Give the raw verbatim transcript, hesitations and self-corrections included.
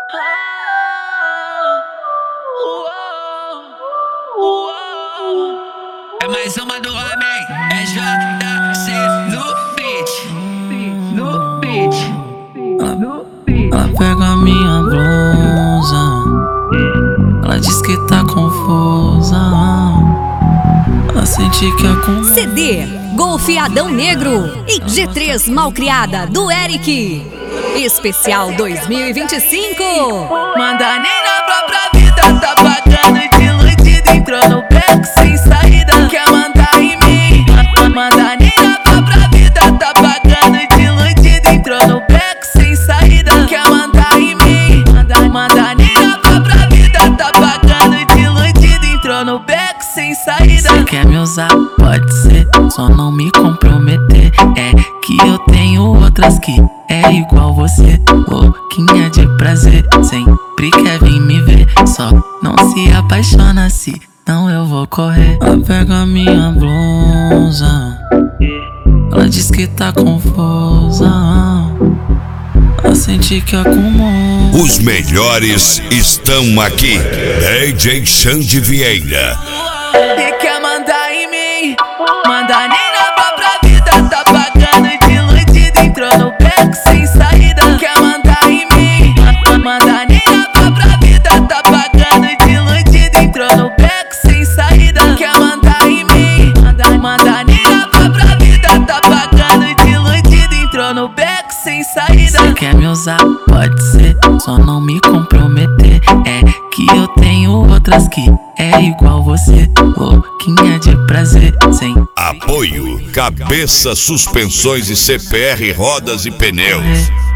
É mais uma do homem, é J C no beat, no beat, no beat. Ela pega minha blusa, ela diz que tá confusa, ela sente que é com C D Golfeadão Negro e G três Malcriada do Eric. Especial dois mil e vinte e cinco. Manda nem na própria vida, tá pagando de iludida. Entrou no beco sem saída, quer mandar em mim. Manda nem na própria vida, tá pagando de iludida. Entrou no beco sem saída, quer mandar em mim. Manda, manda nem na própria vida, tá pagando de iludida. Entrou no beco sem saída. Cê quer me usar? Pode ser, só não me comprometer. É que eu tenho outras que é igual você, louquinha de prazer. Sempre quer vir me ver, só não se apaixona se não eu vou correr. Ela pega minha blusa, ela diz que tá confusa, ela sente que é comum. Os melhores estão aqui. D J Xande Vieira. E quer mandar em mim, manda nem na própria vida, tá pagando de iludida. Entrou no beco sem saída, quer mandar em mim. Manda nem na própria vida, tá pagando de iludida. Entrou no beco sem saída, quer mandar em mim. Manda, manda nem na própria vida, tá pagando de iludida. Entrou no beco sem saída. Cê quer me usar? Pode ser, só não me comprometer. É que eu tenho outras que é igual você, louquinha de prazer. Sem Apoio Cabeça Suspensões e C P R Rodas e Pneus.